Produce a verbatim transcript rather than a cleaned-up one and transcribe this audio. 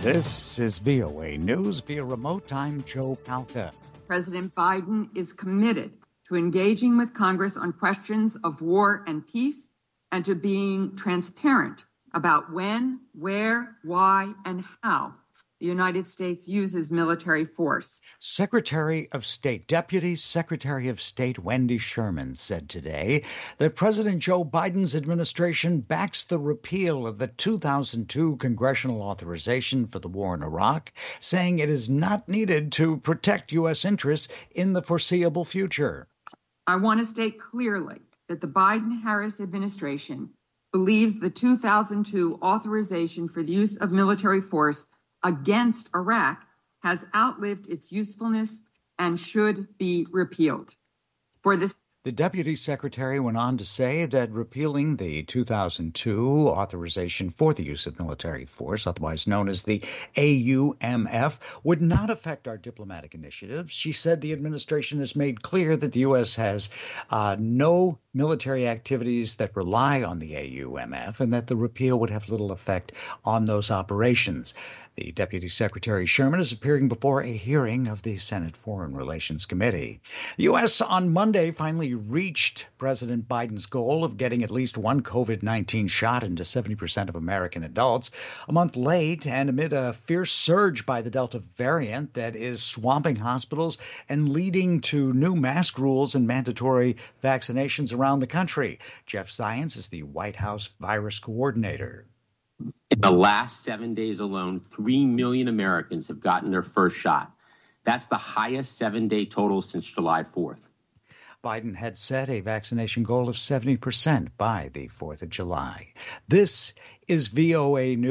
This is V O A News via remote. I'm Joe Palca. President Biden is committed to engaging with Congress on questions of war and peace and to being transparent about when, where, why, and how the United States uses military force. Secretary of State, Deputy Secretary of State Wendy Sherman said today that President Joe Biden's administration backs the repeal of the two thousand two congressional authorization for the war in Iraq, saying it is not needed to protect U S interests in the foreseeable future. I want to state clearly that the Biden-Harris administration believes the two thousand two authorization for the use of military force against Iraq has outlived its usefulness and should be repealed. For this, the Deputy Secretary went on to say that repealing the two thousand two authorization for the use of military force, otherwise known as the A U M F, would not affect our diplomatic initiatives. She said the administration has made clear that the U S has uh, no military activities that rely on the A U M F and that the repeal would have little effect on those operations. The Deputy Secretary Sherman is appearing before a hearing of the Senate Foreign Relations Committee. The U S on Monday finally reached President Biden's goal of getting at least one COVID nineteen shot into seventy percent of American adults. A month late and amid a fierce surge by the Delta variant that is swamping hospitals and leading to new mask rules and mandatory vaccinations around the country. Jeff Zients is the White House virus coordinator. In the last seven days alone, three million Americans have gotten their first shot. That's the highest seven-day total since July fourth. Biden had set a vaccination goal of seventy percent by the fourth of July. This is V O A News.